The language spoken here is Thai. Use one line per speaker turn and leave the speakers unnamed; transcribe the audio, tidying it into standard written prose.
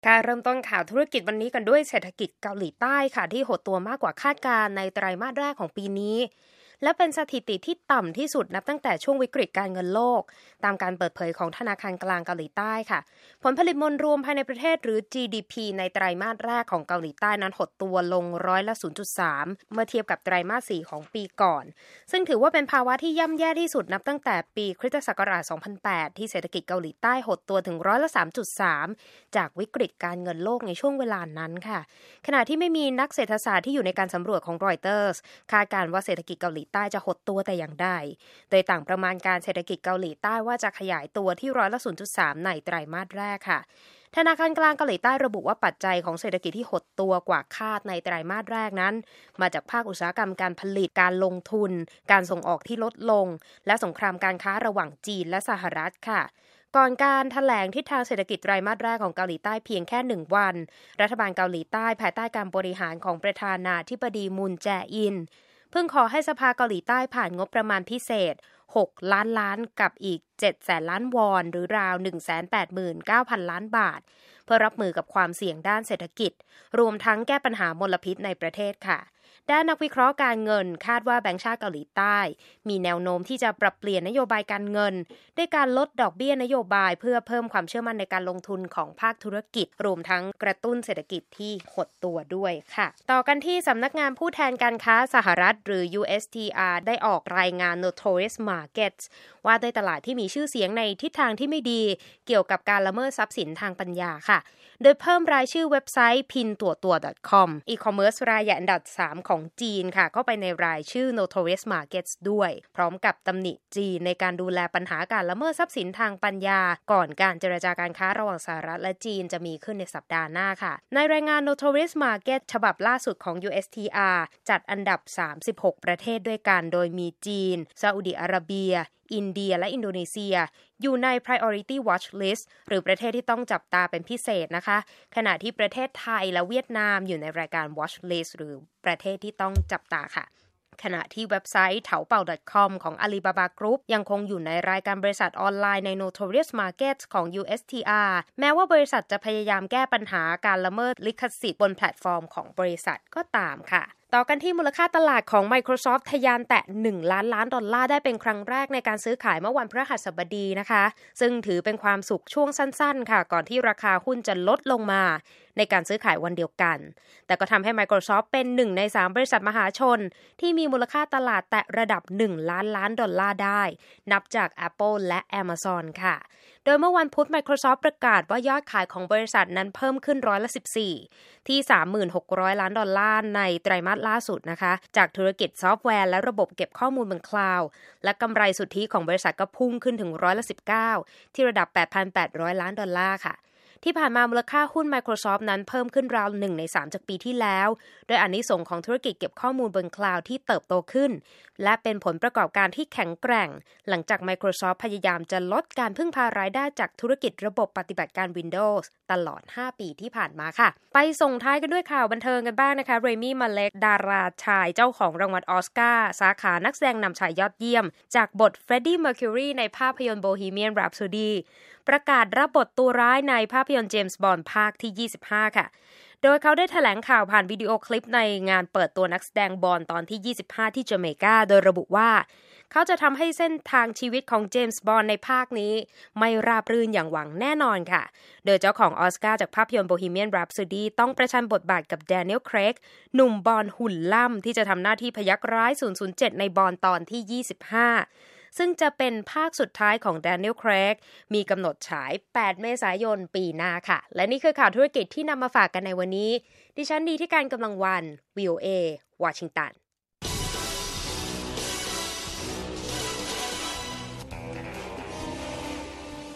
การเริ่มต้นข่าวธุรกิจวันนี้กันด้วยเศรษฐกิจเกาหลีใต้ค่ะที่หดตัวมากกว่าคาดการณ์ในไตรมาสแรกของปีนี้และเป็นสถิติที่ต่ำที่สุดนับตั้งแต่ช่วงวิกฤตการเงินโลกตามการเปิดเผยของธนาคารกลางเกาหลีใต้ค่ะผลผลิตมวลรวมภายในประเทศหรือ GDP ในไตรมาสแรกของเกาหลีใต้นั้นหดตัวลงร้อยละ 0.3 เมื่อเทียบกับไตรมาส 4 ของปีก่อนซึ่งถือว่าเป็นภาวะที่ย่ำแย่ที่สุดนับตั้งแต่ปีคริสตศักราช 2008 ที่เศรษฐกิจเกาหลีใต้หดตัวถึงร้อยละ 3.3 จากวิกฤตการเงินโลกในช่วงเวลานั้นค่ะขณะที่ไม่มีนักเศรษฐศาสตร์ที่อยู่ในการสำรวจของรอยเตอร์สคาดการณ์ว่าเศรษฐกิจเกาหลีใต้จะหดตัวแต่อย่างใดโดยต่างประมาณการเศรษฐกิจเกาหลีใต้ว่าจะขยายตัวที่ร้อยละ 0.3 ในไตรมาสแรกค่ะธนาคารกลางเกาหลีใต้ระบุว่าปัจจัยของเศรษฐกิจที่หดตัวกว่าคาดในไตรมาสแรกนั้นมาจากภาคอุตสาหกรรมการผลิตการลงทุนการส่งออกที่ลดลงและสงครามการค้าระหว่างจีนและสหรัฐค่ะก่อนการแถลงทิศทางเศรษฐกิจไตรมาสแรกของเกาหลีใต้เพียงแค่1วันรัฐบาลเกาหลีใต้ภายใต้การบริหารของประธานาธิบดีมุนแจอินเพิ่งขอให้สภาเกาหลีใต้ผ่านงบประมาณพิเศษ6 ล้านล้านกับอีก700,000 ล้านวอนหรือราว 189,000 ล้านบาทเพื่อรับมือกับความเสี่ยงด้านเศรษฐกิจรวมทั้งแก้ปัญหามลพิษในประเทศค่ะด้านนักวิเคราะห์การเงินคาดว่าแบงก์ชาติเกาหลีใต้มีแนวโน้มที่จะปรับเปลี่ยนนโยบายการเงินด้วยการลดดอกเบี้ยนโยบายเพื่อเพิ่มความเชื่อมั่นในการลงทุนของภาคธุรกิจรวมทั้งกระตุ้นเศรษฐกิจที่หดตัวด้วยค่ะต่อกันที่สำนักงานผู้แทนการค้าสหรัฐหรือ USTR ได้ออกรายงาน Notorious Markets ว่าด้วยตลาดที่มีชื่อเสียงในทิศทางที่ไม่ดีเกี่ยวกับการละเมิดทรัพย์สินทางปัญญาค่ะโดยเพิ่มรายชื่อเว็บไซต์ pintuotuo.com อีคอมเมิร์ซรายใหญ่อันดับ 3 ของจีนค่ะเข้าไปในรายชื่อ Notorious Markets ด้วยพร้อมกับตำหนิจีนในการดูแลปัญหาการละเมิดทรัพย์สินทางปัญญาก่อนการเจรจาการค้าระหว่างสหรัฐและจีนจะมีขึ้นในสัปดาห์หน้าค่ะในรายงาน Notorious Markets ฉบับล่าสุดของ USTR จัดอันดับ 36 ประเทศด้วยกันโดยมีจีนซาอุดิอาระเบียอินเดียและอินโดนีเซียอยู่ใน Priority Watch List หรือประเทศที่ต้องจับตาเป็นพิเศษนะคะขณะที่ประเทศไทยและเวียดนามอยู่ในรายการ Watch List หรือประเทศที่ต้องจับตาค่ะขณะที่เว็บไซต์เถาเป่า .com ของ Alibaba Group ยังคงอยู่ในรายการบริษัทออนไลน์ใน Notorious Markets ของ USTR แม้ว่าบริษัทจะพยายามแก้ปัญหาการละเมิดลิขสิทธิ์บนแพลตฟอร์มของบริษัทก็ตามค่ะต่อกันที่มูลค่าตลาดของ Microsoft ทะยานแตะ$1 ล้านได้เป็นครั้งแรกในการซื้อขายเมื่อวันพฤหัสบดีนะคะซึ่งถือเป็นความสุขช่วงสั้นๆค่ะก่อนที่ราคาหุ้นจะลดลงมาในการซื้อขายวันเดียวกันแต่ก็ทำให้ Microsoft เป็น1ใน3บริษัทมหาชนที่มีมูลค่าตลาดแตะระดับ$1 ล้านได้นับจาก Apple และ Amazon ค่ะโดยเมื่อวันพุธ Microsoft ประกาศว่ายอดขายของบริษัทนั้นเพิ่มขึ้นร้อยละ 14 ที่ $36,000 ล้านในไตรมาสล่าสุดนะคะจากธุรกิจซอฟต์แวร์และระบบเก็บข้อมูลบนคลาวด์และกำไรสุทธิของบริษัทก็พุ่งขึ้นถึงร้อยละ 19 ที่ระดับ $8,800 ล้านค่ะที่ผ่านมามูลค่าหุ้น Microsoft นั้นเพิ่มขึ้นราว1ใน3จากปีที่แล้วโดยอานิสงส์ของธุรกิจเก็บข้อมูลบนคลาวด์ที่เติบโตขึ้นและเป็นผลประกอบการที่แข็งแกร่งหลังจาก Microsoft พยายามจะลดการพึ่งพารายได้จากธุรกิจระบบปฏิบัติการ Windows ตลอด5ปีที่ผ่านมาค่ะไปส่งท้ายกันด้วยข่าวบันเทิงกันบ้างนะคะเรมี่มาเล็กดาราชายเจ้าของรางวัลออสการ์สาขานักแสดงนำชายยอดเยี่ยมจากบท Freddie Mercury ในภาพยนตร์ Bohemian Rhapsodyประกาศรับบทตัวร้ายในภาพยนตร์เจมส์บอนด์ภาคที่25ค่ะโดยเขาได้แถลงข่าวผ่านวิดีโอคลิปในงานเปิดตัวนักแสดงบอนด์ตอนที่25ที่เจเมกาโดยระบุว่าเขาจะทำให้เส้นทางชีวิตของเจมส์บอนด์ในภาคนี้ไม่ราบรื่นอย่างหวังแน่นอนค่ะโดยเจ้าของออสการ์จากภาพยนตร์ Bohemian Rhapsody ต้องประชันบทบาทกับแดเนียล เครกหนุ่มบอนด์หุ่นล่ำที่จะทำหน้าที่พยัคฆ์ร้าย007ในบอนด์ตอนที่25ซึ่งจะเป็นภาคสุดท้ายของ Daniel Craig มีกำหนดฉาย8เมษายนปีหน้าค่ะและนี่คือข่าวธุรกิจที่นำมาฝากกันในวันนี้ดิฉันดีที่การกำลังวัน VOA วอชิงตัน